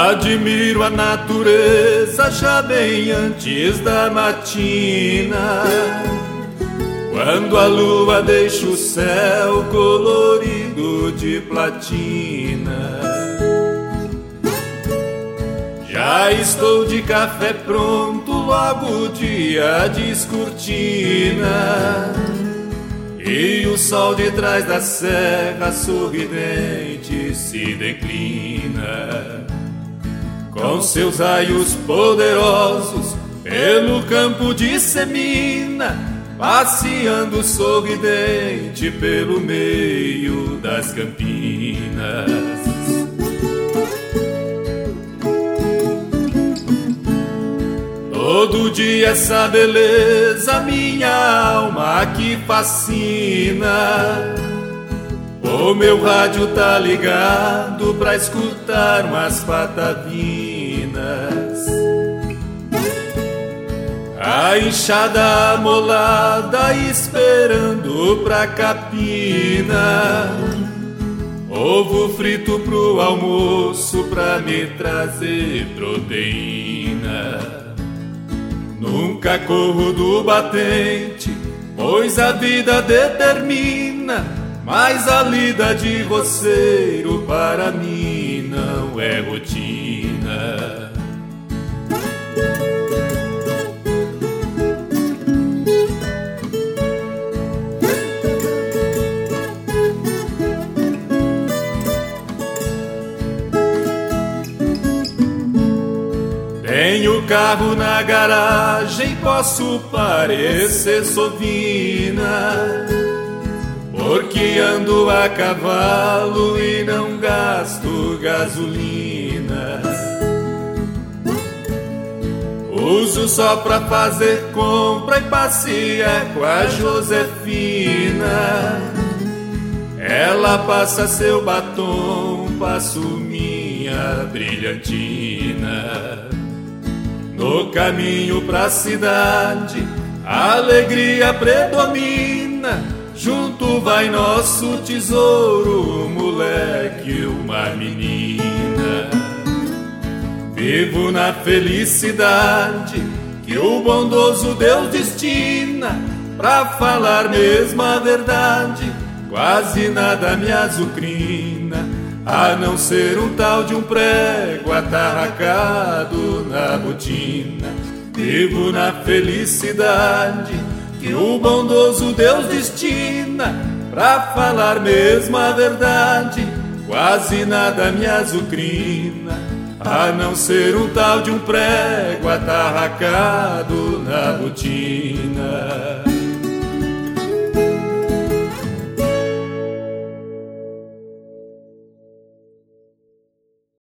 Admiro a natureza já bem antes da matina, quando a lua deixa o céu colorido de platina. Já estou de café pronto, logo o dia descortina, e o sol de trás da serra sorridente se declina. Com seus raios poderosos pelo campo de semina, passeando sorridente pelo meio das campinas. Todo dia essa beleza minha alma que fascina. O meu rádio tá ligado pra escutar umas patavinas. A enxada amolada esperando pra capina. Ovo frito pro almoço pra me trazer proteína. Nunca corro do batente, pois a vida determina, mas a lida de roceiro para mim não é rotina. Tenho carro na garagem, posso parecer sovina, porque ando a cavalo e não gasto gasolina. Uso só pra fazer compra e passear com a Josefina. Ela passa seu batom, passo minha brilhantina. No caminho pra cidade, a alegria predomina. Junto vai nosso tesouro, um moleque, uma menina. Vivo na felicidade que o bondoso Deus destina. Pra falar mesmo a verdade, quase nada me azucrina, a não ser um tal de um prego atarracado na botina. Vivo na felicidade que o bondoso Deus destina. Pra falar mesmo a verdade, quase nada me azucrina, a não ser um tal de um prego atarracado na botina.